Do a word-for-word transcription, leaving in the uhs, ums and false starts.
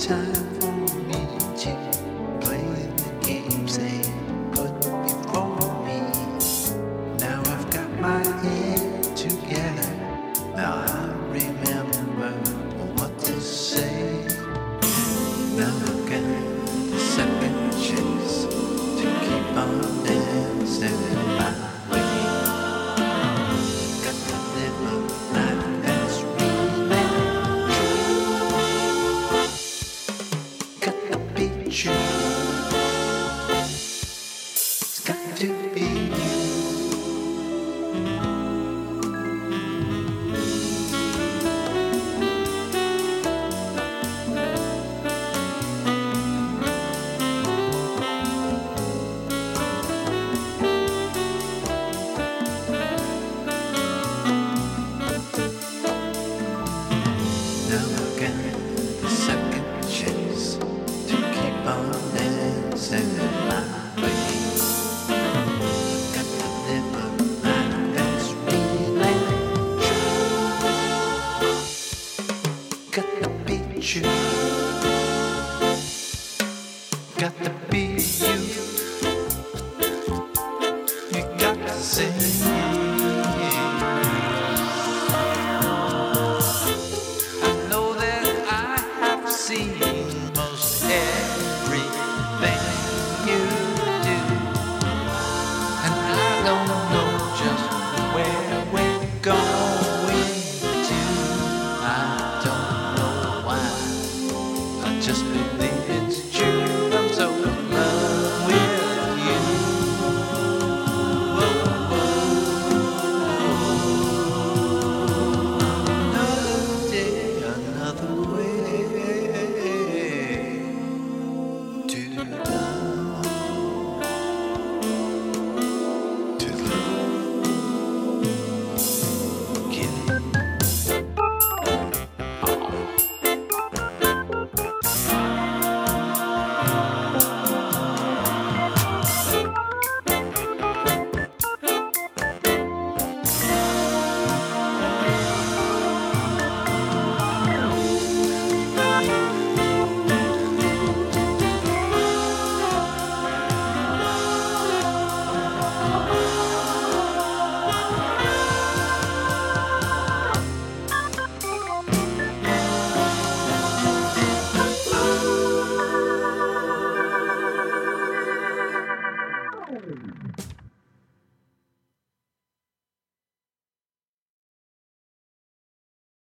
time for me to play the games they put before me. Now I've got my head together. Now I remember what to say. Now look at the second chance to keep on dancing my way. Got to live a life that's really true. Got to be true. It's got to be you. Now again, the second chance to keep on dancing my way. Got to live a life that's really true. Got to be true.